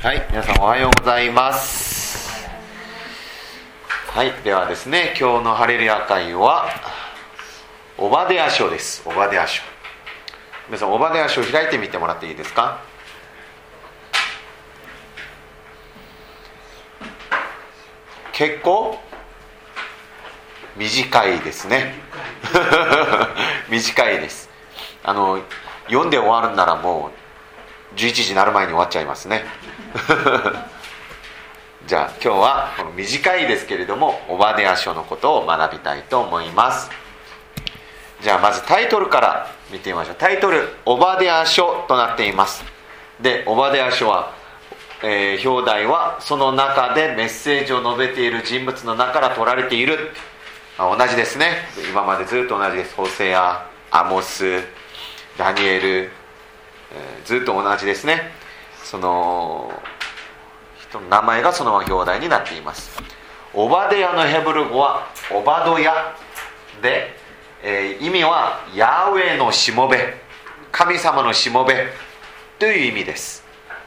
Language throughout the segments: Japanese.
はい、皆さんおはようございます。はい、ではですね、今日のハレルヤ会はオバデヤ書です。オバデヤ書、皆さんオバデヤ書を開いてみてもらっていいですか。結構短いですね短いです。読んで終わるならもう11時になる前に終わっちゃいますねじゃあ今日はこの短いですけれどもオバデヤ書のことを学びたいと思います。じゃあまずタイトルから見てみましょう。タイトル、オバデヤ書となっています。で、オバデヤ書は、表題はその中でメッセージを述べている人物の中から取られている。同じですね。今までずっと同じです。ホセア、アモス、ダニエル、ずっと同じですね。その人の名前がそのまま表題になっています。オバデヤのヘブル語はオバドヤで、意味はヤーウェイのしもべ、神様のしもべという意味です。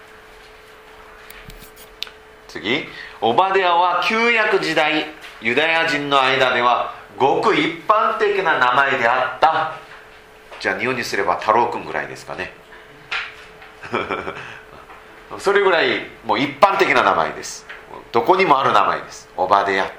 次、オバデヤは旧約時代ユダヤ人の間ではごく一般的な名前であった。じゃあ日本にすれば太郎くんぐらいですかねそれぐらいもう一般的な名前です。どこにもある名前です。オバデヤって。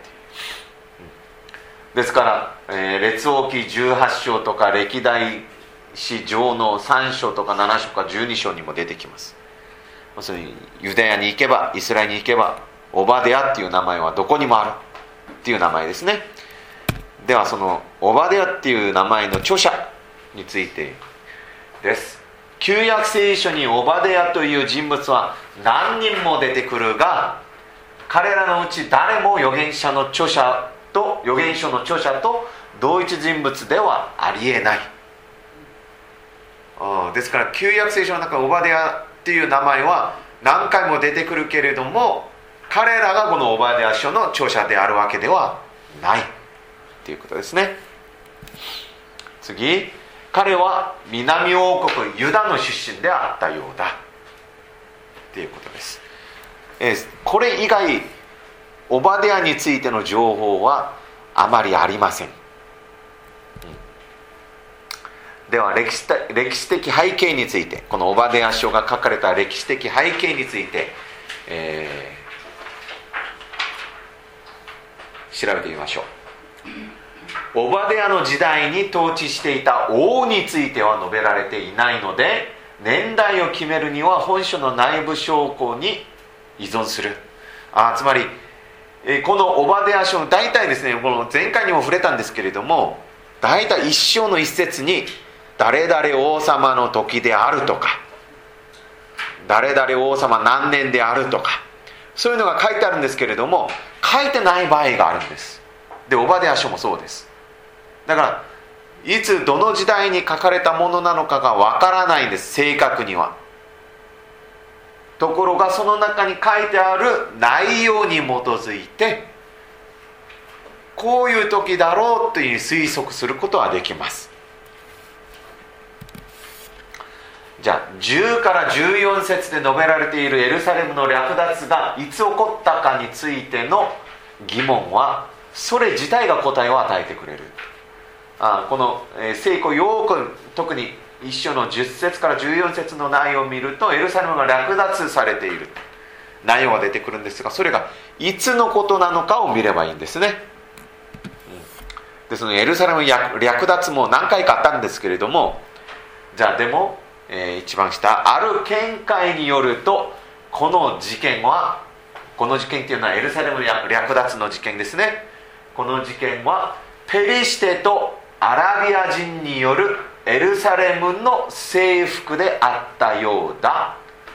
ですから、列王記18章とか歴代史上の3章とか7章か12章にも出てきます。そのユダヤに行けば、イスラエルに行けば、オバデヤっていう名前はどこにもあるっていう名前ですね。ではそのオバデヤっていう名前の著者についてです。旧約聖書にオバデヤという人物は何人も出てくるが、彼らのうち誰も預言書の著者と同一人物ではありえない。ですから旧約聖書の中、オバデヤっていう名前は何回も出てくるけれども、彼らがこのオバデヤ書の著者であるわけではないということですね。次、彼は南王国ユダの出身であったようだということです。これ以外オバデヤについての情報はあまりありません。では歴史的背景について、このオバデヤ書が書かれた歴史的背景について、調べてみましょう。オバデヤの時代に統治していた王については述べられていないので、年代を決めるには本書の内部証拠に依存する。つまりこのオバデヤ書の大体ですね、この前回にも触れたんですけれども、大体一章の一節に誰々王様の時であるとか、誰々王様何年であるとか、そういうのが書いてあるんですけれども、書いてない場合があるんです。で、オバデヤ書もそうです。だからいつどの時代に書かれたものなのかがわからないんです、正確には。ところがその中に書いてある内容に基づいて、こういう時だろうという推測することはできます。じゃあ10から14節で述べられているエルサレムの略奪がいつ起こったかについての疑問は、それ自体が答えを与えてくれる。この聖句よく、特に一章の10節から14節の内容を見ると、エルサレムが略奪されている内容が出てくるんですが、それがいつのことなのかを見ればいいんですね。で、そのエルサレム略奪も何回かあったんですけれども、じゃあでも、一番下、ある見解によると、この事件っていうのはエルサレム略奪の事件ですね。この事件はペリシテとアラビア人によるエルサレムの征服であったようだ。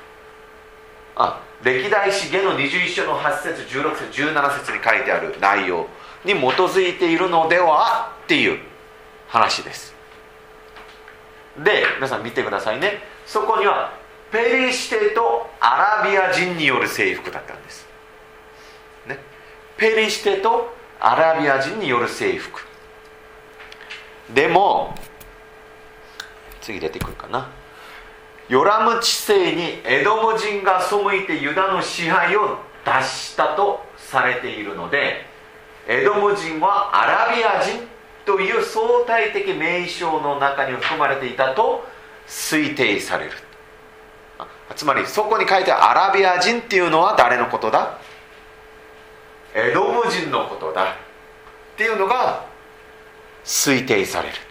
歴代史下の21章の8節16節17節に書いてある内容に基づいているのではっていう話です。で、皆さん見てくださいね。そこにはペリシテとアラビア人による征服だったんです、ね、ペリシテとアラビア人による征服でも、次出てくるかな、 ヨラム治世にエドム人が背いてユダの支配を脱したとされているので、エドム人はアラビア人という相対的名称の中に含まれていたと推定される。つまりそこに書いてあるアラビア人っていうのは誰のことだ？エドム人のことだっていうのが推定される。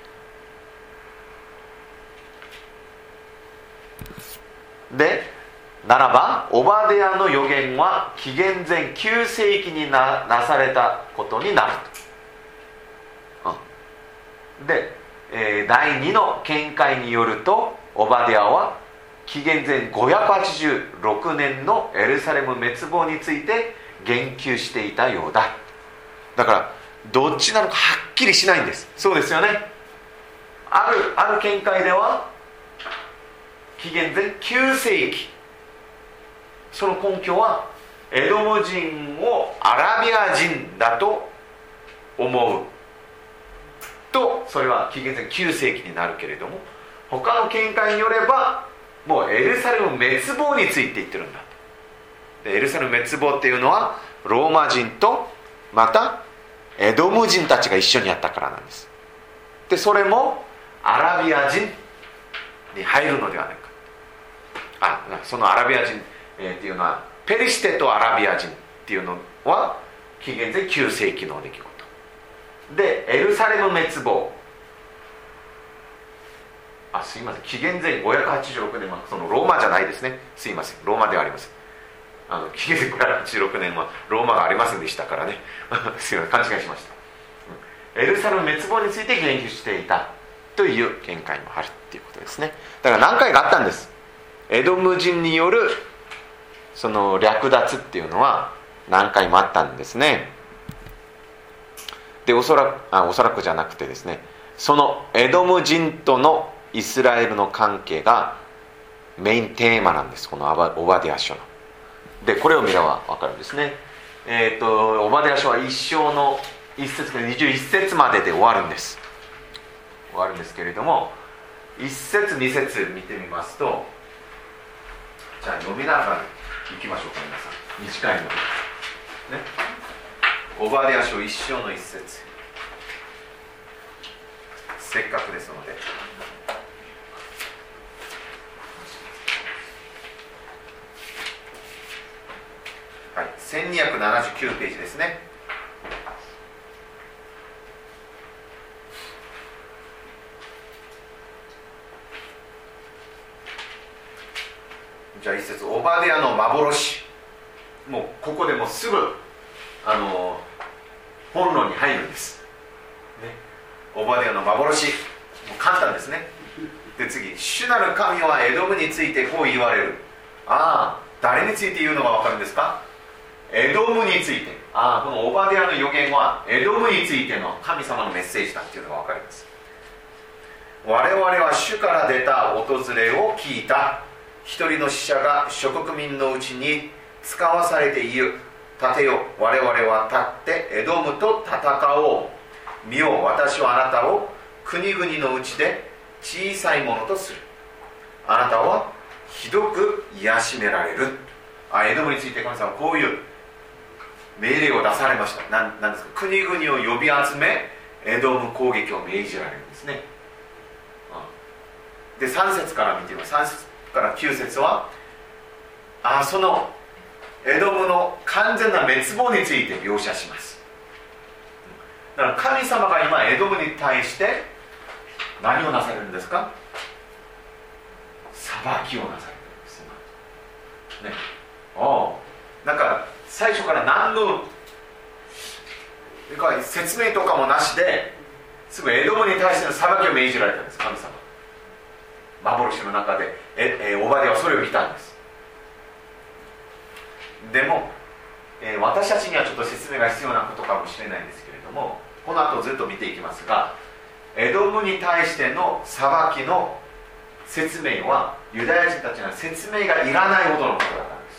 で、ならばオバデヤの預言は紀元前9世紀に なされたことになると。で、第2の見解によると、オバデヤは紀元前586年のエルサレム滅亡について言及していたようだ。だからどっちなのかはっきりしないんです。そうですよね。ある見解では紀元前9世紀、その根拠はエドム人をアラビア人だと思うと、それは紀元前9世紀になるけれども、他の見解によればもうエルサレム滅亡について言ってるんだ。でエルサレム滅亡っていうのはローマ人とまたエドム人たちが一緒にやったからなんです。でそれもアラビア人に入るのではないか。そのアラビア人、っていうのはペリシテとアラビア人っていうのは紀元前9世紀の出来事で、エルサレム滅亡、すいません、紀元前586年はそのローマじゃないですね。すいません、ローマではありません。紀元前586年はローマがありませんでしたからねすいません、勘違いしました。エルサレム滅亡について言及していたという見解もあるっていうことですね。だから何回かあったんです。エドム人によるその略奪っていうのは何回もあったんですね。でおそらくじゃなくてですね、そのエドム人とのイスラエルの関係がメインテーマなんです、このオバデヤ書の。でこれを見れば分かるんですね。オバデヤ書は一章の1節から21節までで終わるんです。終わるんですけれども、1節2節見てみますと、じゃあ読みながらいきましょうか、皆さん。短いので、ね、オバデヤ書1章の1節、せっかくですので。はい、1279ページですね。じゃあ一節、オバデヤの幻。もうここでもうすぐ本論に入るんです、ね、オバデヤの幻、もう簡単ですね。で次、主なる神はエドムについてこう言われる。誰について言うのが分かるんですか？エドムについて。このオバデヤの預言はエドムについての神様のメッセージだっていうのが分かります。我々は主から出た訪れを聞いた。一人の使者が諸国民のうちに使わされている。立てよ、我々は立ってエドムと戦おう。見よ、私はあなたを国々のうちで小さいものとする。あなたはひどく癒しめられる。エドムについて神様はこういう命令を出されました。なんですか？国々を呼び集めエドム攻撃を命じられるんですね。で3節から見てみます。3節から9節はそのエドムの完全な滅亡について描写します。だから神様が今エドムに対して何をなされるんですか？裁きをなされるんです今、ね、なんか最初から何の説明とかもなしですぐエドムに対しての裁きを命じられたんです、神様。幻の中でオバデヤはそれを見たんです。でも、私たちにはちょっと説明が必要なことかもしれないんですけれども、この後ずっと見ていきますが、エドムに対しての裁きの説明はユダヤ人たちには説明がいらないほどのことだったんです。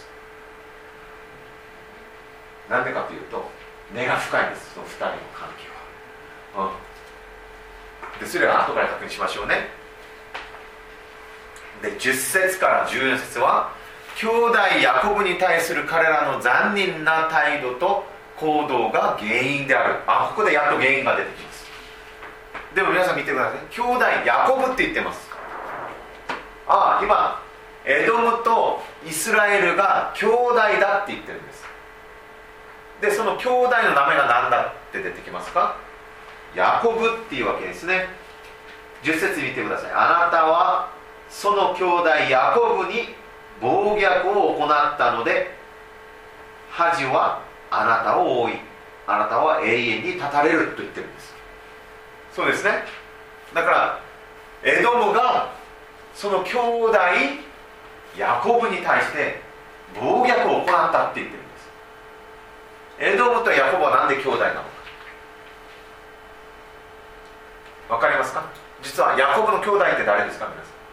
なんでかというと根が深いんです、その2人の関係は。でそれは後から確認しましょうね。 で10節から14節は兄弟ヤコブに対する彼らの残忍な態度と行動が原因である。ここでやっと原因が出てきます。でも皆さん見てください。兄弟ヤコブって言ってます。今エドムとイスラエルが兄弟だって言ってるんです。でその兄弟の名前が何だって出てきますか？ヤコブっていうわけですね。10節見てください。あなたはその兄弟ヤコブに暴虐を行ったので恥はあなたを覆い、あなたは永遠に立たれると言ってるんです。そうですね。だからエドムがその兄弟ヤコブに対して暴虐を行ったって言ってるんです。エドムとヤコブは何で兄弟なのか分かりますか？実はヤコブの兄弟って誰ですか？皆さん、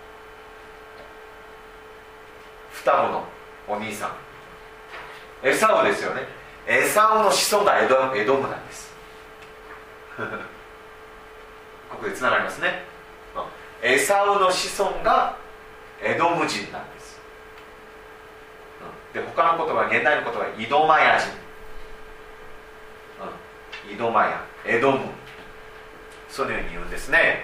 双子のお兄さんエサウですよね。エサウの子孫がエドムなんですここでつながりますね。エサウの子孫がエドム人なんです。で他の言葉、現代の言葉はイドマヤ人、イドマヤ、エドム、そのように言うんですね。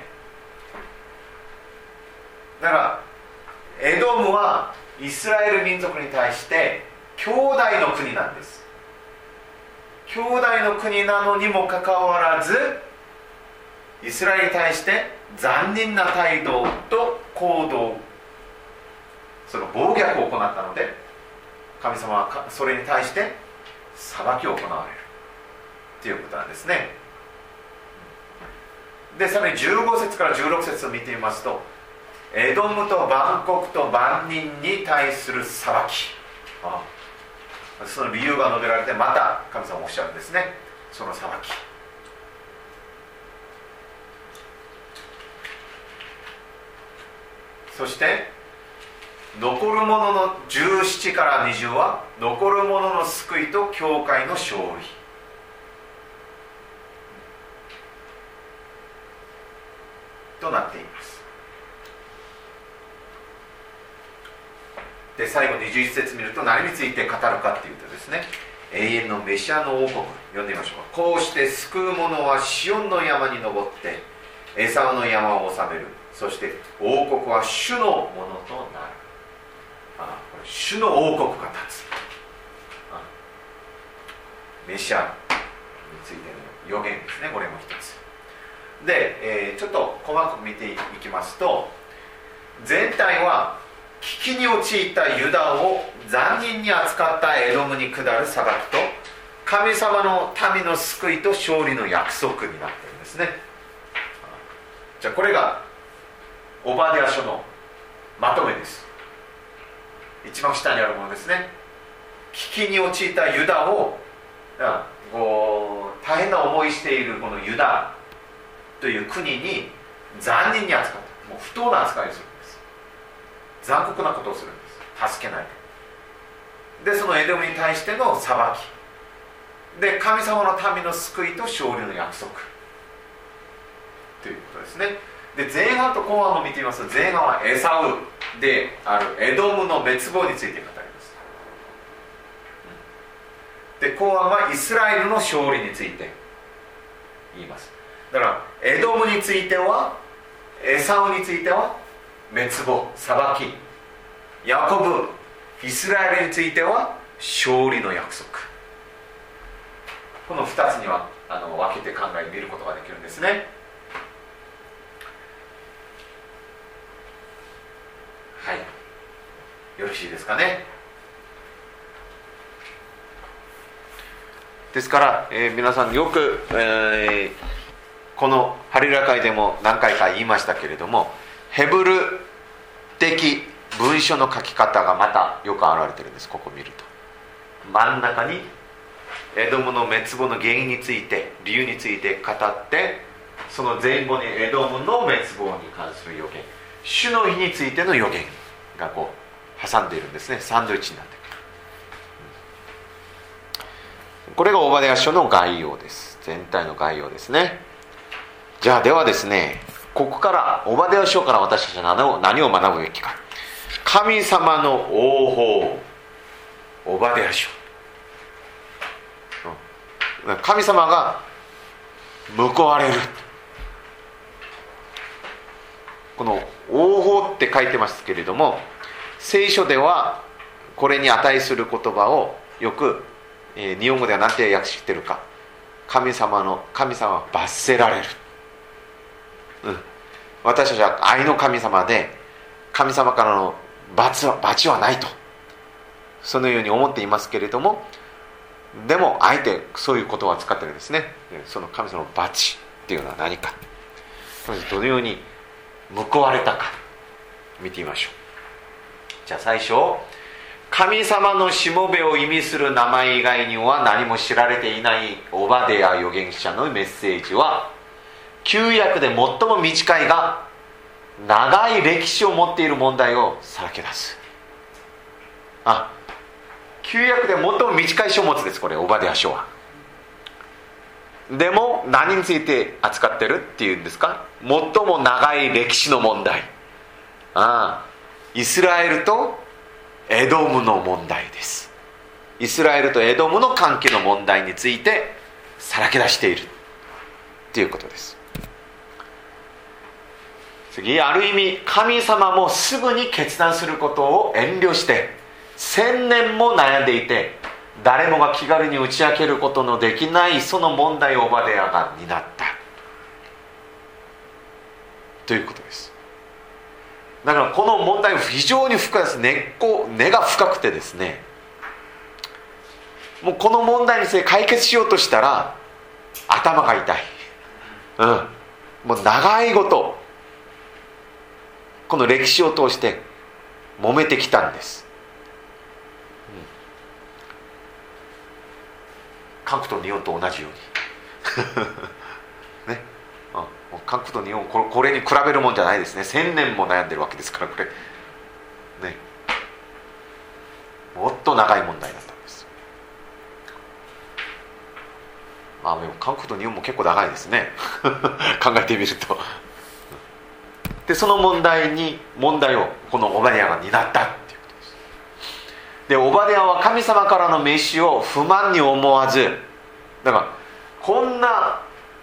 だからエドムはイスラエル民族に対して兄弟の国なんです。兄弟の国なのにもかかわらずイスラエルに対して残忍な態度と行動、その暴虐を行ったので神様はそれに対して裁きを行われるということなんですね。でさらに15節から16節を見てみますと、エドムと万国と万人に対する裁き、その理由が述べられて、また神様おっしゃるんですね。その裁き、そして残る者の17から20は残る者の救いと教会の勝利となっています。で最後21節見ると何について語るかっていうとですね、永遠のメシアの王国、読んでみましょう。こうして救う者はシオンの山に登ってエサウの山を治める。そして王国は主のものとなる。これ主の王国が立つ。メシアについての予言ですね。これも一つで、ちょっと細かく見ていきますと、全体は危機に陥ったユダを残忍に扱ったエドムに下る裁きと神様の民の救いと勝利の約束になっているんですね。じゃあこれがオバデヤ書のまとめです。一番下にあるものですね。危機に陥ったユダを大変な思いしているこのユダという国に残忍に扱った、もう不当な扱いをするんです。残酷なことをするんです。助けないで。でそのエドムに対しての裁きで、神様の民の救いと勝利の約束ということですね。で前半と後半を見てみますと、前半はエサウであるエドムの滅亡について語ります。で後半はイスラエルの勝利について言います。だからエドムについては、エサウについては滅亡、裁き、ヤコブ、イスラエルについては勝利の約束、この2つには分けて考えてみることができるんですね。はい、よろしいですかね。ですから、皆さんよく、このハリラ会でも何回か言いましたけれども、ヘブル的文書の書き方がまたよく現れてるんです。ここ見ると真ん中にエドムの滅亡の原因について、理由について語って、その前後にエドムの滅亡に関する予言、主の日についての予言がこう挟んでいるんですね。サンドイッチになっている。これがオバデヤ書の概要です。全体の概要ですね。じゃあではですね、ここからオバデヤ書から私たちは何を学ぶべきか。 神様の応報、オバデヤ書。神様が報われる。この応報って書いてますけれども、聖書ではこれに値する言葉をよく、日本語では何て訳してるか、神様は罰せられる、私たちは愛の神様で、神様からの罰はないと、そのように思っていますけれども、でもあえてそういう言葉を使ってるんですね。その神様の罰っていうのは何か、どのように報われたか見てみましょう。じゃあ最初、神様のしもべを意味する名前以外には何も知られていないオバデヤ預言者のメッセージは、旧約で最も短いが長い歴史を持っている問題をさらけ出す。旧約で最も短い書物です、これオバデヤ書は。でも何について扱ってるっていうんですか、最も長い歴史の問題、イスラエルとエドムの問題です。イスラエルとエドムの関係の問題についてさらけ出しているということです。次、ある意味神様もすぐに決断することを遠慮して1000年も悩んでいて、誰もが気軽に打ち明けることのできないその問題をオバデヤが担ったということです。だからこの問題は非常に深いです。根が深くてですね、もうこの問題について解決しようとしたら頭が痛い、もう長いことこの歴史を通して揉めてきたんです。韓国と日本と同じようにね、韓国と日本これに比べるもんじゃないですね。1000年も悩んでるわけですから、これね、もっと長い問題だったんです。でも韓国と日本も結構長いですね考えてみると。でその問題をこのオバデヤが担ったっていうことです。でオバデヤは神様からの召しを不満に思わず、だからこんな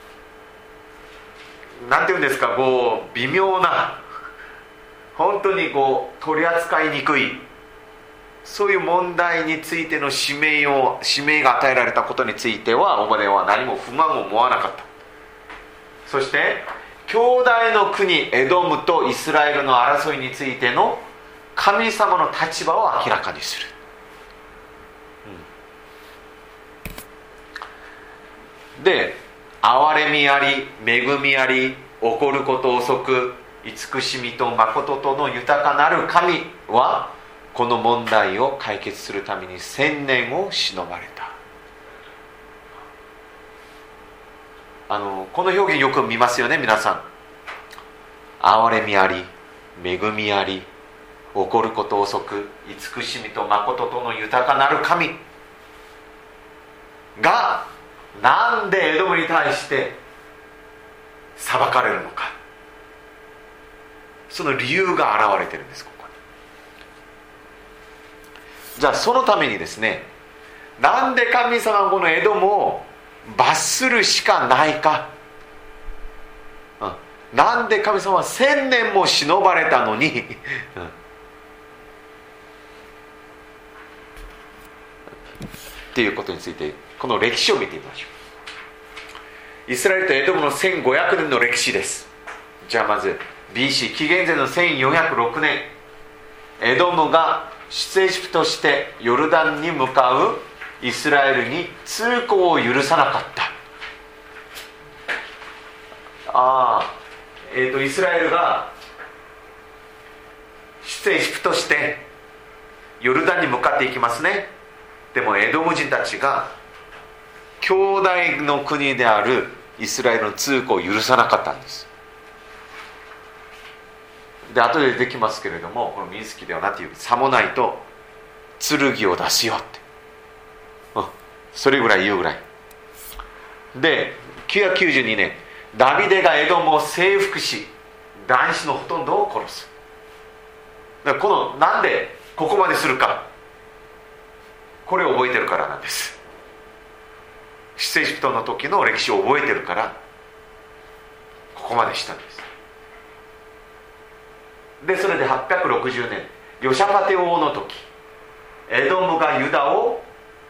なんていうんですか、微妙な、本当に取り扱いにくい、そういう問題についての指名が与えられたことについては、オバデヤは何も不満を思わなかった。そして兄弟の国エドムとイスラエルの争いについての神様の立場を明らかにする、で憐れみあり恵みあり起こること遅く慈しみと誠との豊かなる神はこの問題を解決するために1000年を忍ばれた。この表現よく見ますよね、皆さん。憐れみあり恵みあり起こること遅く慈しみと誠との豊かなる神がなんでエドムに対して裁かれるのか、その理由が現れてるんです、ここに。じゃあそのためにですね、なんで神様はこのエドムを罰するしかないか、なんで神様は1000年も忍ばれたのにっていうことについて、この歴史を見てみましょう。イスラエルとエドムの1500年の歴史です。じゃあまず BC 紀元前の1406年、エドムが出エジプトとしてヨルダンに向かうイスラエルに通行を許さなかった。イスラエルが出エジプトとしてヨルダンに向かっていきますね。でもエドム人たちが兄弟の国であるイスラエルの通行を許さなかったんです。で後で出てきますけれども、この民数記では何て言う、さもないと剣を出すよって、それぐらい言うぐらいで、992年ダビデがエドムを征服し男子のほとんどを殺す。 だからなんでここまでするか、これを覚えてるからなんです。出エジプトの時の歴史を覚えてるからここまでしたんです。でそれで860年ヨシャパテ王の時、エドムがユダを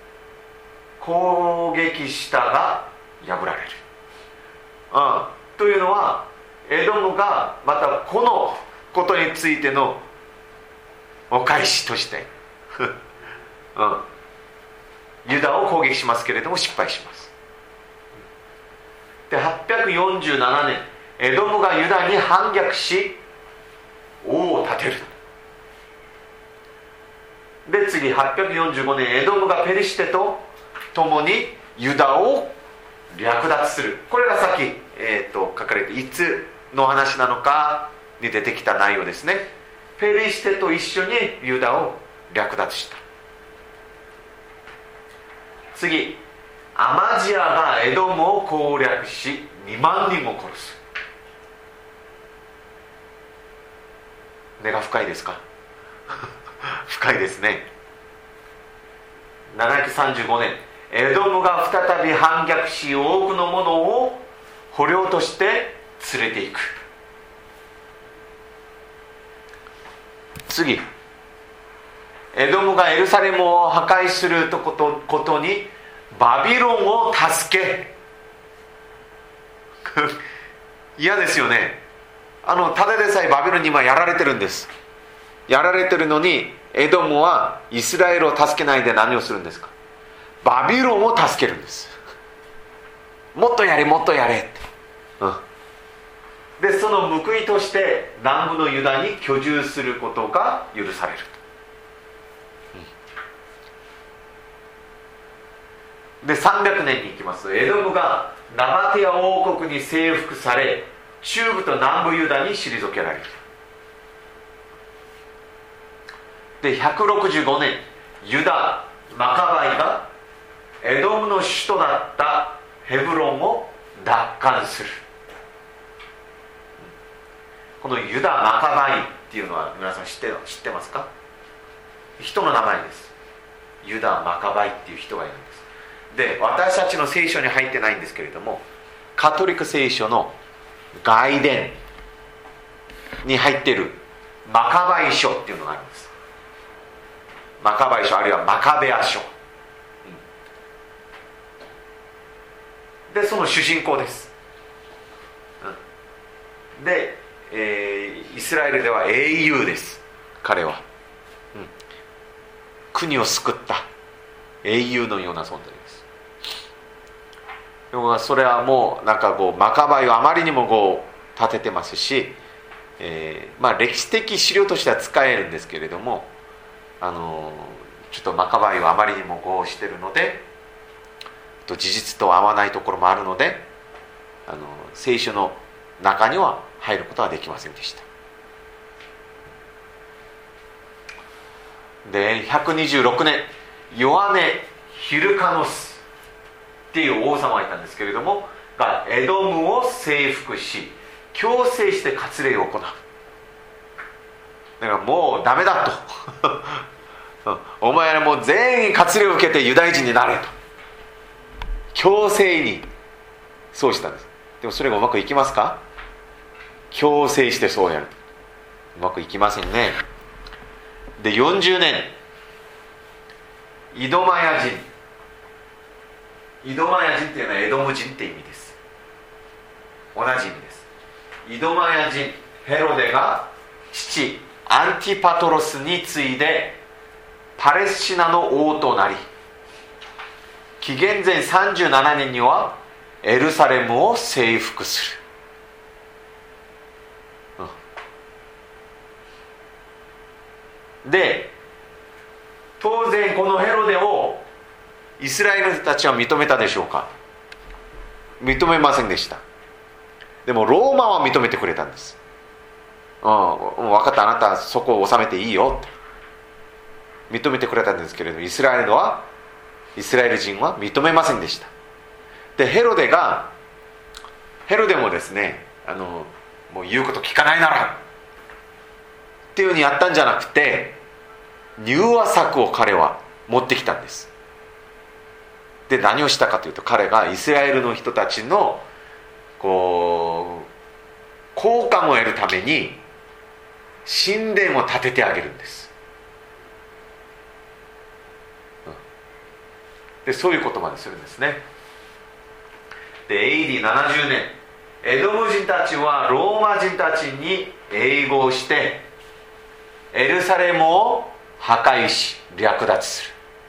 攻撃したが破られる、というのはエドムがまたこのことについてのお返しとして、ユダを攻撃しますけれども失敗します。で847年エドムがユダに反逆し王を立てる。で次845年エドムがペリシテと共にユダを略奪する。これがさっき、書かれていつの話なのかに出てきた内容ですね。ペリシテと一緒にユダを略奪した。次アマジアがエドムを攻略し2万人を殺す。根が深いですか深いですね。735年エドムが再び反逆し多くの者を捕虜として連れていく。次エドムがエルサレムを破壊することにバビロンを助け嫌ですよね。ただでさえバビロンに今やられてるんです。やられてるのにエドムはイスラエルを助けないで何をするんですか。バビロンを助けるんです。もっとやれもっとやれって、でその報いとして南部のユダに居住することが許されると、で300年に行きますとエドムがナバテア王国に征服され中部と南部ユダに退けられる。で165年ユダマカバイがエドムの首都だったヘブロンを奪還する。このユダマカバイっていうのは皆さん知ってますか。人の名前です。ユダマカバイっていう人がいるんです。で私たちの聖書に入ってないんですけれどもカトリック聖書の外伝に入っているマカバイ書っていうのがあるんです。マカバイ書あるいはマカベア書、でその主人公です、で、イスラエルでは英雄です。彼は、国を救った英雄のような存在です。でもそれはもうなんかマカバイをあまりにも立ててますし、歴史的資料としては使えるんですけれども、ちょっとマカバイはあまりにもしてるので事実と合わないところもあるので聖書の中には入ることはできませんでした。で126年ヨアネ・ヒルカノスっていう王様がいたんですけれどもがエドムを征服し強制して割礼を行う。だからもうダメだとお前らもう全員割礼を受けてユダヤ人になれと強制にそうしたんです。でもそれがうまくいきますか。強制してそうやるうまくいきませんね。で40年イドマヤ人っていうのはエドム人って意味です。同じ意味です。イドマヤ人ヘロデが父アンティパトロスに次いでパレスチナの王となり紀元前37年にはエルサレムを征服する、で当然このヘロデをイスラエルの人たちは認めたでしょうか。認めませんでした。でもローマは認めてくれたんです。分かった、あなたそこを治めていいよって認めてくれたんですけれどイスラエル人は認めませんでした。でヘロデもですねもう言うこと聞かないならっていうふうにやったんじゃなくて、柔和策を彼は持ってきたんです。で、何をしたかというと、彼がイスラエルの人たちの好感を得るために神殿を建ててあげるんです。で、そういうことまでするんですね。で、AD70 年、エドム人たちはローマ人たちに併合してエルサレムを破壊し略奪する。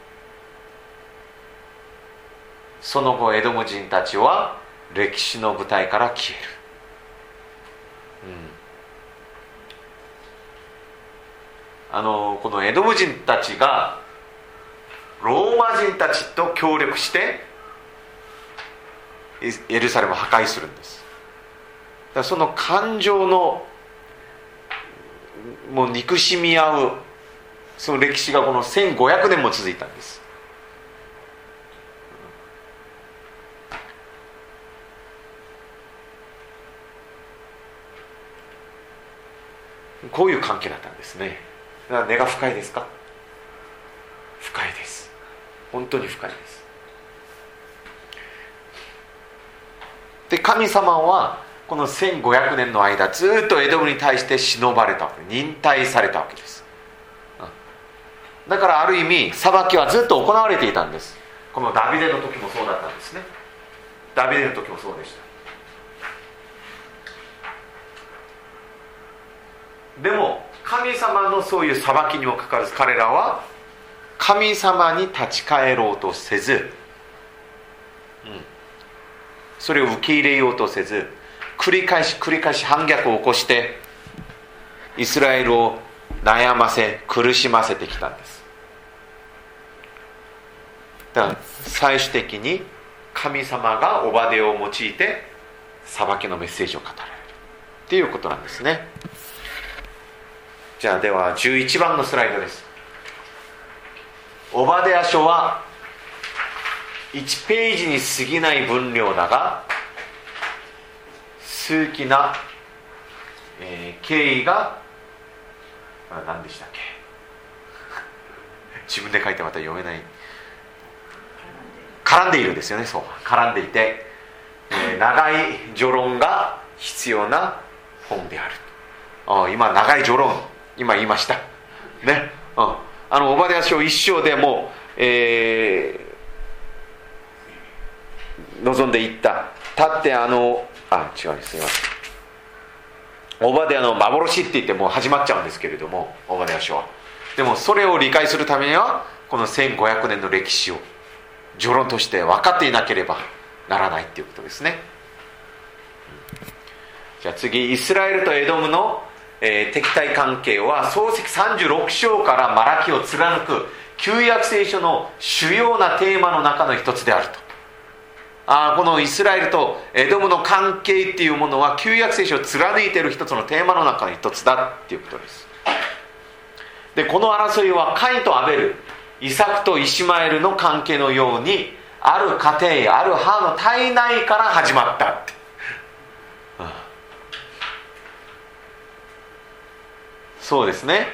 その後エドム人たちは歴史の舞台から消える。このエドム人たちがローマ人たちと協力してエルサレムを破壊するんです。だからその感情のもう憎しみ合うその歴史がこの1500年も続いたんです。こういう関係だったんですね。だから根が深いですか？深いです。本当に深いです。で、神様はこの1500年の間ずっとエドムに対して忍ばれたわけ、忍耐されたわけです。だからある意味裁きはずっと行われていたんです。このダビデの時もそうだったんですね。ダビデの時もそうでした。でも神様のそういう裁きにもかかわらず、彼らは神様に立ち返ろうとせず、それを受け入れようとせず、繰り返し反逆を起こしてイスラエルを悩ませ苦しませてきたんです。だから最終的に神様がオバデを用いて裁きのメッセージを語られるっていうことなんですね。じゃあでは11番のスライドです。オバデヤ書は1ページに過ぎない分量だが数奇な、経緯が何でしたっけ自分で書いてまた読めない、絡んでいるんですよね。そう、絡んでいて、長い序論が必要な本である。今長い序論今言いましたね。オバデヤ書一章でも、望んでいった。立って違うですよ。オバデヤの幻って言ってもう始まっちゃうんですけれども、オバデヤ書は。でもそれを理解するためにはこの1500年の歴史を序論として分かっていなければならないっていうことですね。じゃあ次、イスラエルとエドムの、敵対関係は創世記36章からマラキを貫く旧約聖書の主要なテーマの中の一つであると。このイスラエルとエドムの関係っていうものは旧約聖書を貫いている一つのテーマの中の一つだっていうことです。で、この争いはカインとアベル、イサクとイシマエルの関係のようにある家庭、ある母の体内から始まったって、そうですね。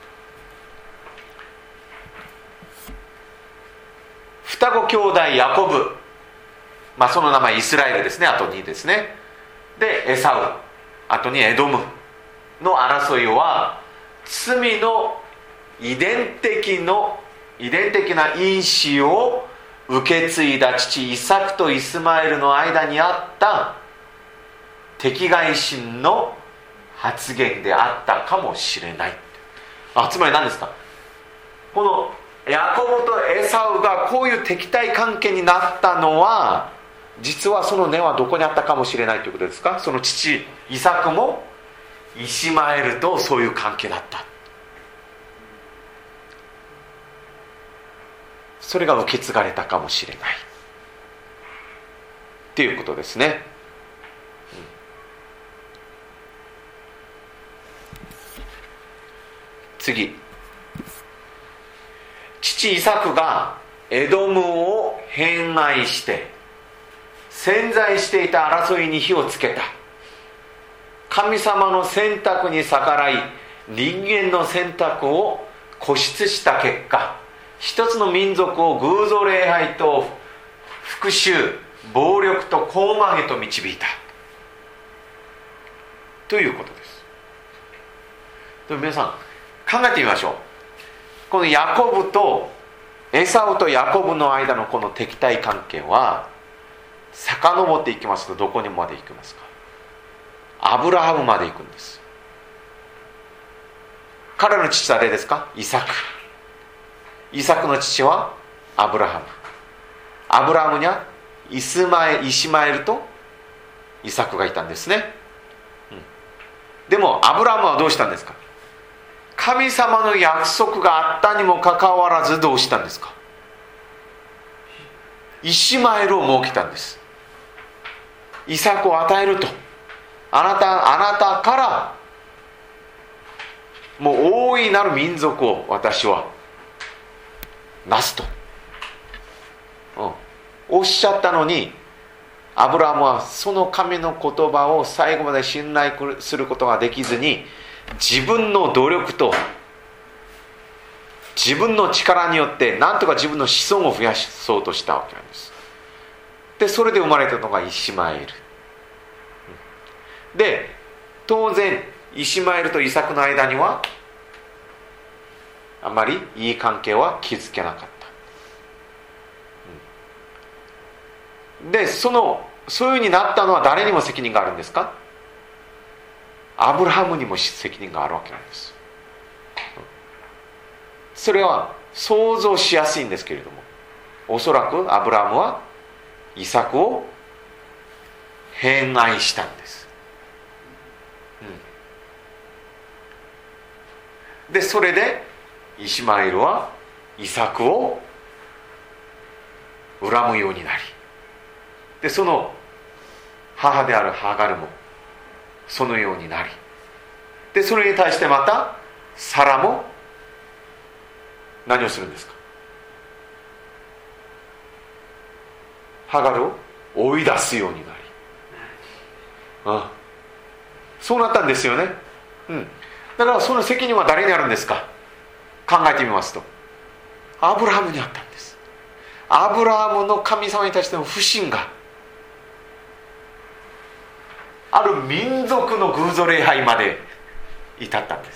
双子兄弟ヤコブ、その名前イスラエルですね、後にですね。でエサウ、後にエドムの争いは罪の遺伝的な因子を受け継いだ父イサクとイスマエルの間にあった敵外心の発言であったかもしれない。つまり何ですか、このヤコブとエサウがこういう敵対関係になったのは、実はその根はどこにあったかもしれないということですか。その父イサクもイシマエルとそういう関係だった。それが受け継がれたかもしれないっていうことですね。次、父イサクがエドムを偏愛して潜在していた争いに火をつけた。神様の選択に逆らい人間の選択を固執した結果、一つの民族を偶像礼拝と復讐、暴力と高慢へと導いたということです。でも皆さん考えてみましょう。このヤコブとエサウとヤコブの間のこの敵対関係は遡っていきますと、どこにまで行きますか？アブラハムまで行くんです。彼の父は誰ですか？イサク。イサクの父はアブラハム。アブラハムにはイシマエルとイサクがいたんですね、でもアブラハムはどうしたんですか？神様の約束があったにもかかわらずどうしたんですか？イシマエルを設けたんです。イサクを与えると、あなたからもう大いなる民族を私はなすと、おっしゃったのに、アブラハムはその神の言葉を最後まで信頼することができずに、自分の努力と自分の力によって何とか自分の子孫を増やそうとしたわけなんです。でそれで生まれたのがイシマエルで、当然イシマエルとイサクの間にはあまりいい関係は築けなかった、でそういう風になったのは誰にも責任があるんですか？アブラハムにも責任があるわけなんです。それは想像しやすいんですけれども、おそらくアブラハムはイサクを偏愛したんです、でそれでイシマエルはイサクを恨むようになり、でその母であるハガルもそのようになり、でそれに対してまたサラも何をするんですか？ハガルを追い出すようになり、そうなったんですよね、だからその責任は誰にあるんですか？考えてみますとアブラハムにあったんです。アブラハムの神様に対しての不信がある民族の偶像礼拝まで至ったんです。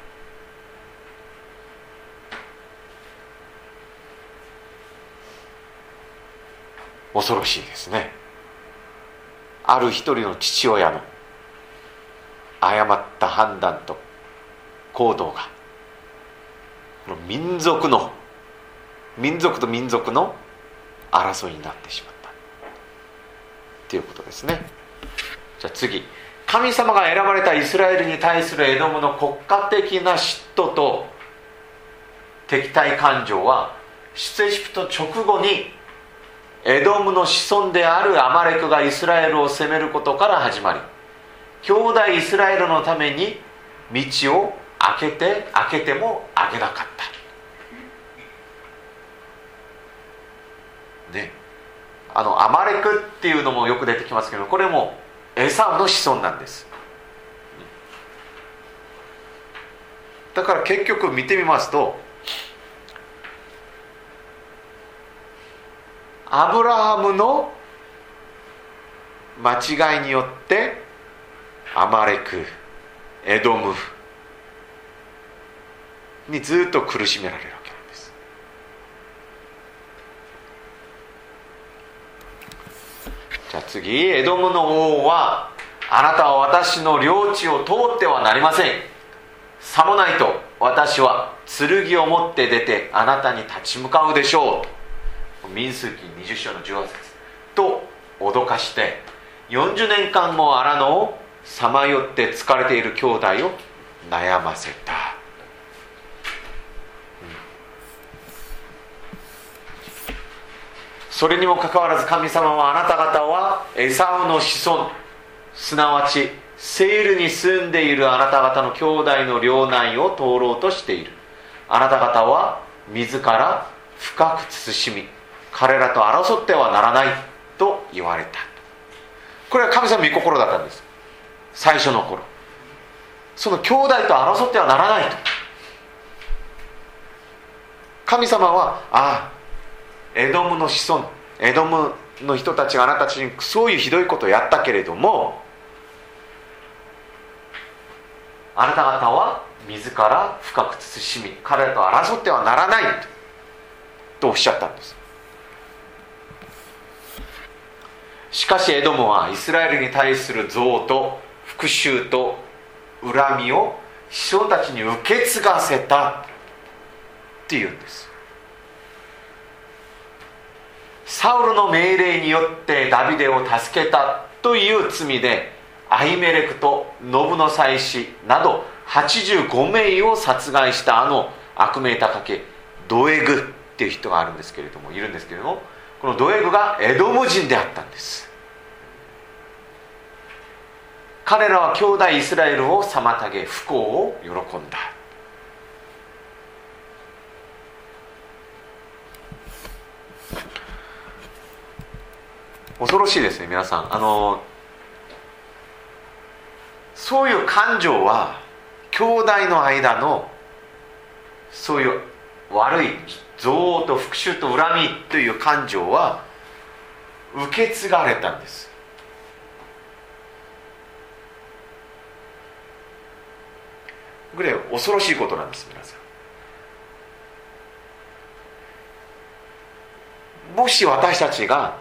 恐ろしいですね。ある一人の父親の誤った判断と行動がこの民族と民族の争いになってしまったということですね。じゃあ次、神様が選ばれたイスラエルに対するエドムの国家的な嫉妬と敵対感情は出エジプト直後にエドムの子孫であるアマレクがイスラエルを攻めることから始まり、兄弟イスラエルのために道を開けても開けなかったね。アマレクっていうのもよく出てきますけど、これもエサウの子孫なんです。だから結局見てみますと、アブラハムの間違いによってアマレク、エドムにずっと苦しめられるわけなんです。じゃあ次、エドムの王は、あなたは私の領地を通ってはなりません。さもないと私は剣を持って出てあなたに立ち向かうでしょうと、民数記20章の18節と脅かして、40年間も荒野をさまよって疲れている兄弟を悩ませた。それにもかかわらず神様は、あなた方はエサウの子孫、すなわちセイルに住んでいるあなた方の兄弟の領内を通ろうとしている。あなた方は自ら深く慎み、彼らと争ってはならないと言われた。これは神様の御心だったんです。最初の頃その兄弟と争ってはならないと。神様はエドムの子孫、エドムの人たちがあなたたちにそういうひどいことをやったけれども、あなた方は自ら深く慎み彼らと争ってはならないとおっしゃったんです。しかしエドムはイスラエルに対する憎悪と復讐と恨みを子孫たちに受け継がせたっていうんです。サウルの命令によってダビデを助けたという罪でアヒメレクとノブの妻子など85名を殺害した悪名高きドエグっていう人がいるんですけれども、このドエグがエドム人であったんです。彼らは兄弟イスラエルを妨げ不幸を喜んだ。恐ろしいですね皆さん。そういう感情は兄弟の間のそういう悪い憎悪と復讐と恨みという感情は受け継がれたんです。これ恐ろしいことなんです皆さん。もし私たち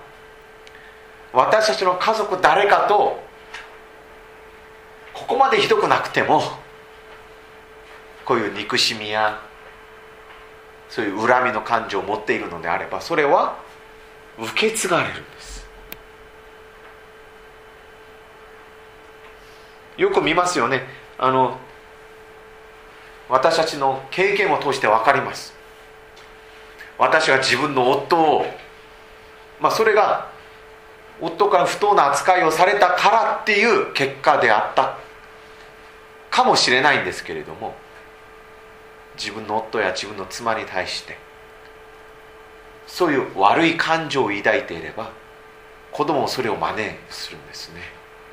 の家族誰かとここまでひどくなくてもこういう憎しみやそういう恨みの感情を持っているのであれば、それは受け継がれるんです。よく見ますよね。私たちの経験を通して分かります。私が自分の夫をそれが夫から不当な扱いをされたからっていう結果であったかもしれないんですけれども、自分の夫や自分の妻に対してそういう悪い感情を抱いていれば、子供もそれを真似するんですね。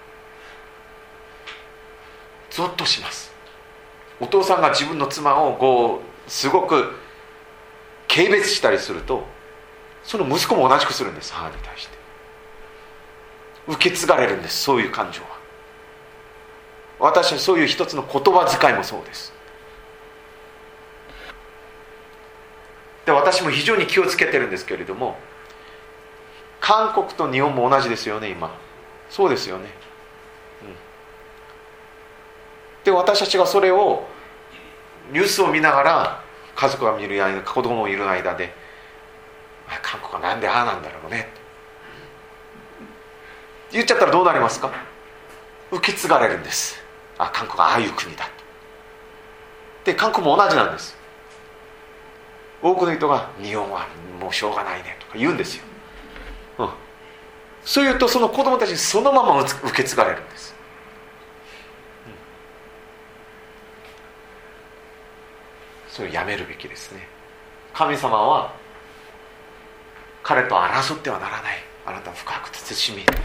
ゾッとします。お父さんが自分の妻をすごく軽蔑したりすると、その息子も同じくするんです。母に対して受け継がれるんです、そういう感情は。私はそういう一つの言葉遣いもそうです。で、私も非常に気をつけてるんですけれども、韓国と日本も同じですよね今。そうですよね、で、私たちがそれをニュースを見ながら、家族が見る間、子供もいる間で、韓国はなんでああなんだろうねって言っちゃったらどうなりますか？受け継がれるんです。韓国はああいう国だで、韓国も同じなんです。多くの人が日本はもうしょうがないねとか言うんですよ、そう言うとその子供たちにそのまま受け継がれるんです。それをやめるべきですね。神様は彼と争ってはならない、あなたは深く慎み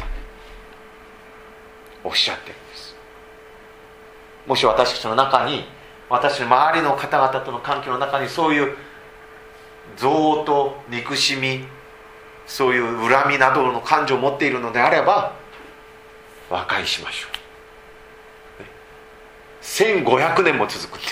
おっしゃってるんです。もし私たちの中に、私の周りの方々との関係の中にそういう憎悪と憎しみ、そういう恨みなどの感情を持っているのであれば和解しましょう。1500年も続くんです。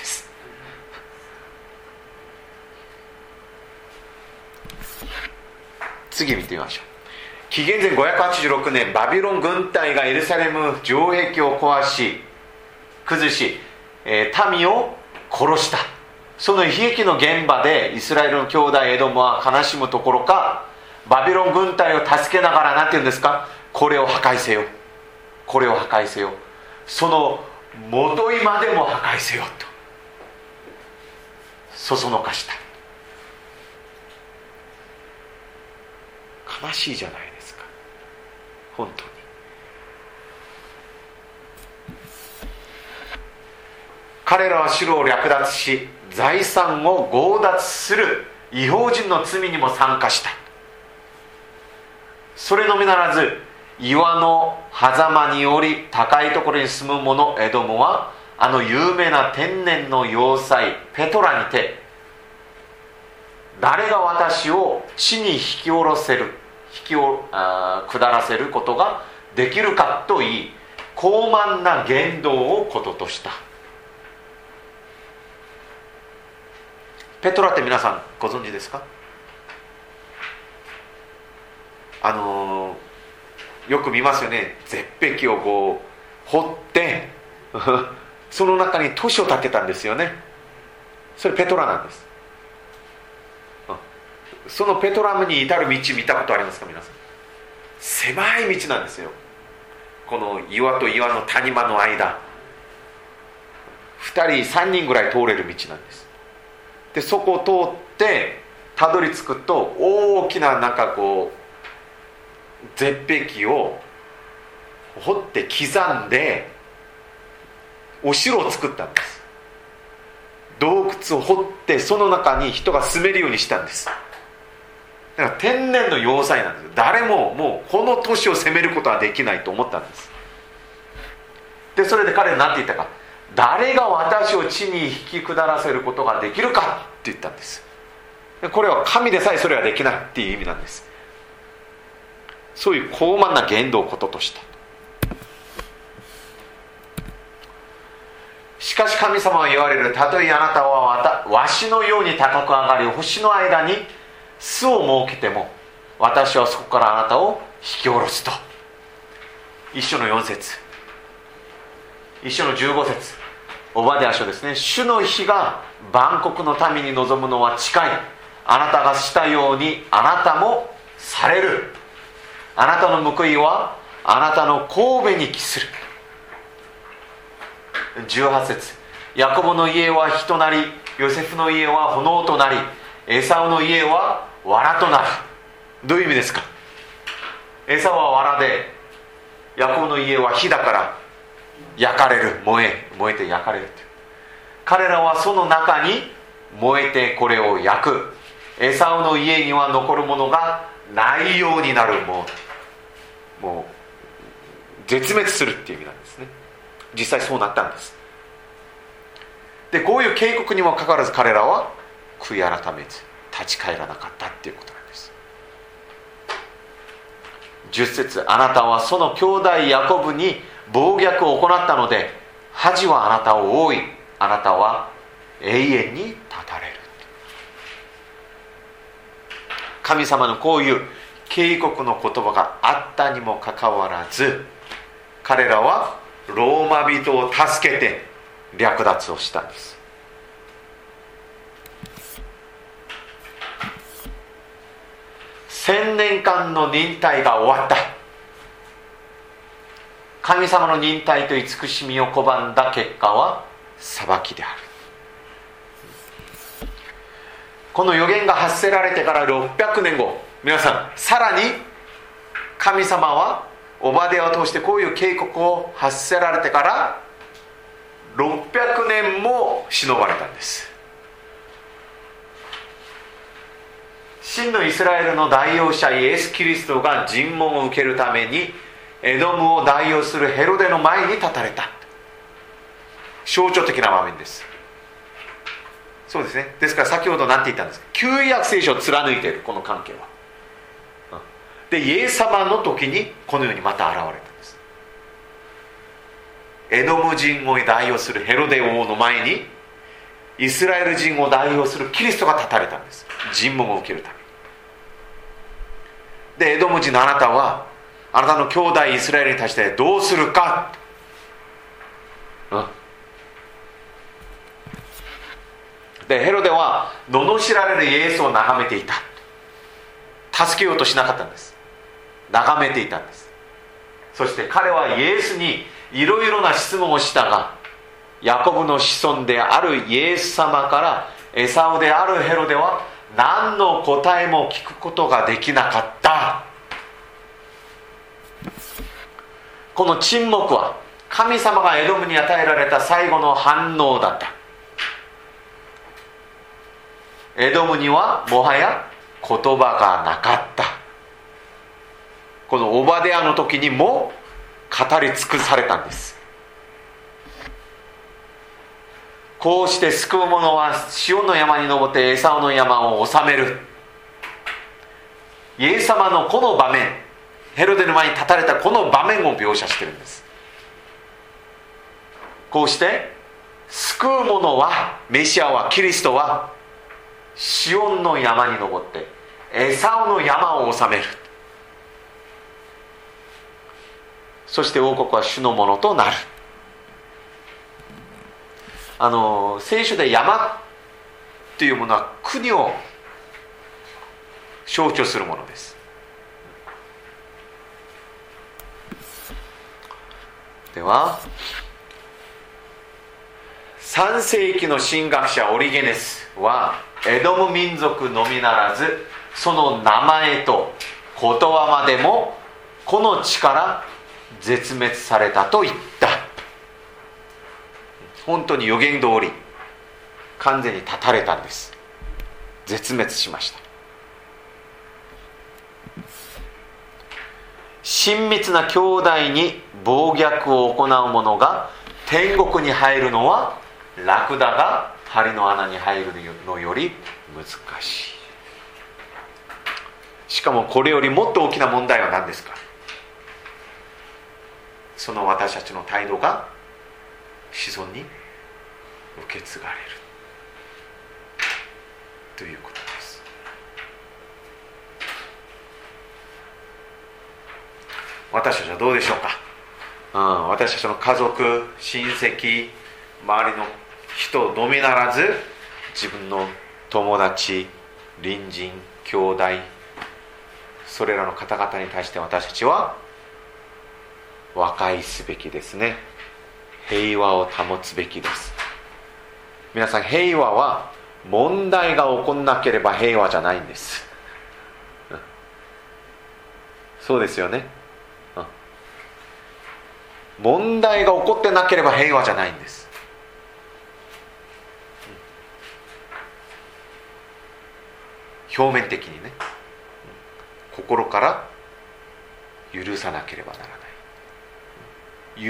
次見てみましょう。紀元前586年、バビロン軍隊がエルサレム城壁を壊し崩し、民を殺した。その悲劇の現場でイスラエルの兄弟エドムは悲しむところか、バビロン軍隊を助けながら、何て言うんですか、これを破壊せよ、これを破壊せよ、その元いまでも破壊せよとそそのかした。悲しいじゃないですか、本当に。彼らは城を略奪し、財産を強奪する異邦人の罪にも参加した。それのみならず、岩の狭間におり高いところに住む者エドムはあの有名な天然の要塞ペトラにて、誰が私を地に引き下らせることができるかと言い、高慢な言動をこととした。ペトラって皆さんご存知ですか？よく見ますよね。絶壁をこう掘ってその中に都市を建てたんですよね。それペトラなんです。そのペトラムに至る道見たことありますか皆さん？狭い道なんですよ。この岩と岩の谷間の間、2人3人ぐらい通れる道なんです。でそこを通ってたどり着くと、大きななんかこう絶壁を掘って刻んでお城を作ったんです。洞窟を掘ってその中に人が住めるようにしたんです。だから天然の要塞なんです。誰ももうこの都市を攻めることはできないと思ったんです。でそれで彼は何て言ったか、誰が私を地に引き下らせることができるかって言ったんです。これは神でさえそれはできないっていう意味なんです。そういう高慢な言動をこととした。しかし神様は言われる。たとえあなたはわしのように高く上がり星の間に巣を設けても、私はそこからあなたを引き下ろすと。一章の4節、一章の15節、オバデヤ書ですね。主の日が万国の民に臨むのは近い。あなたがしたようにあなたもされる。あなたの報いはあなたの頭に帰する。18節、ヤコブの家は火となり、ヨセフの家は炎となり、エサウの家は藁となる。どういう意味ですか？エサウは藁で、ヤコブの家は火だから焼かれる、燃えて焼かれる。彼らはその中に燃えてこれを焼く。エサウの家には残るものがないようになる。もう絶滅するっていう意味なんですね。実際そうなったんです。でこういう警告にもかかわらず彼らは悔い改めず立ち返らなかったっていうことなんです。10節、あなたはその兄弟ヤコブに暴虐を行ったので、恥はあなたを覆い、あなたは永遠に立たれる。神様のこういう警告の言葉があったにもかかわらず、彼らはローマ人を助けて略奪をしたんです。1000年間の忍耐が終わった。神様の忍耐と慈しみを拒んだ結果は裁きである。この予言が発せられてから600年後、皆さん、さらに神様はオバデヤを通してこういう警告を発せられてから600年も忍ばれたんです。真のイスラエルの代表者イエス・キリストが尋問を受けるためにエドムを代表するヘロデの前に立たれた象徴的な場面です。そうですね。ですから先ほど何て言ったんですか？旧約聖書を貫いているこの関係は。でイエス様の時にこのようにまた現れたんです。エドム人を代表するヘロデ王の前にイスラエル人を代表するキリストが立たれたんです。尋問を受けるために。でエドム人のあなたはあなたの兄弟イスラエルに対してどうするか、でヘロデは罵られるイエスを眺めていた。助けようとしなかったんです。眺めていたんです。そして彼はイエスにいろいろな質問をしたが、ヤコブの子孫であるイエス様からエサウであるヘロデは何の答えも聞くことができなかった。この沈黙は神様がエドムに与えられた最後の反応だった。エドムにはもはや言葉がなかった。このオバデヤの時にも語り尽くされたんです。 こうして救う者はシオンの山に登ってエサウの山を治める。イエス様のこの場面、ヘロデの前に立たれたこの場面を描写しているんです。こうして救う者は、メシアは、キリストはシオンの山に登ってエサウの山を治める。そして王国は主のものとなる。聖書で山というものは国を象徴するものです。では3世紀の神学者オリゲネスはエドム民族のみならずその名前と言葉までもこの地から絶滅されたと言った。本当に予言通り完全に断たれたんです。絶滅しました。親密な兄弟に暴虐を行う者が天国に入るのはラクダが針の穴に入るのより難しい。しかもこれよりもっと大きな問題は何ですか。その私たちの態度が子孫に受け継がれるということです。私たちはどうでしょうか。私たちの家族、親戚、周りの人のみならず自分の友達、隣人、兄弟、それらの方々に対して私たちは和解すべきですね。平和を保つべきです。皆さん、平和は問題が起こんなければ平和じゃないんです。そうですよね。問題が起こってなければ平和じゃないんです。表面的にね、心から許さなければならない。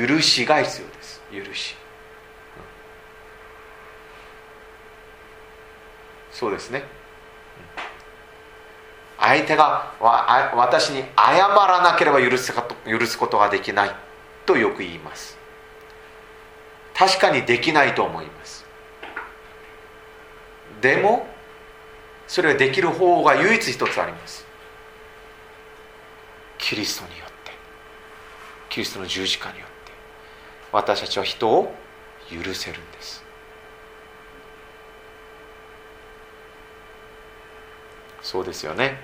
許しが必要です。許し。そうですね。相手が私に謝らなければ許すことができないとよく言います。確かにできないと思います。でもそれができる方法が唯一一つあります。キリストによって、キリストの十字架によって私たちは人を許せるんです。そうですよね、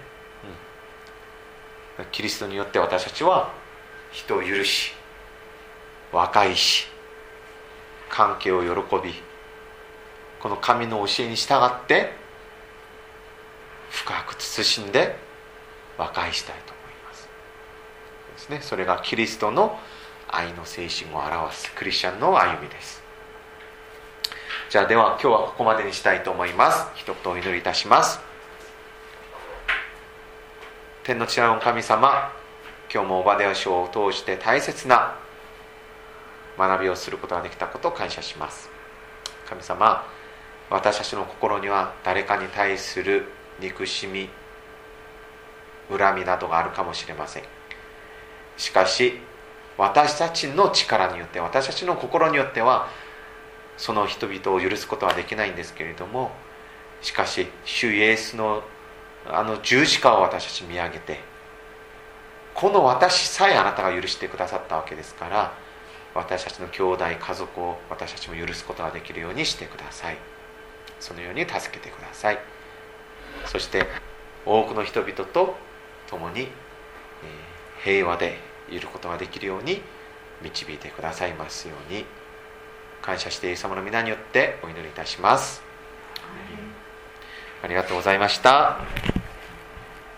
キリストによって私たちは人を許し、和解し、関係を喜び、この神の教えに従って深く慎んで和解したいと思います。ですね、それがキリストの愛の精神を表すクリスチャンの歩みです。じゃあでは今日はここまでにしたいと思います。一言お祈りいたします。天の父なる神様、今日もオバデヤ書を通して大切な学びをすることができたことを感謝します。神様、私たちの心には誰かに対する憎しみ、恨みなどがあるかもしれません。しかし私たちの力によって、私たちの心によってはその人々を許すことはできないんですけれども、しかし主イエスの十字架を私たち見上げて、この私さえあなたが許してくださったわけですから、私たちの兄弟家族を私たちも許すことができるようにしてください。そのように助けてください。そして多くの人々と共に平和でいることができるように導いてくださいますように、感謝してイエス様の皆によってお祈りいたします。ありがとうございました。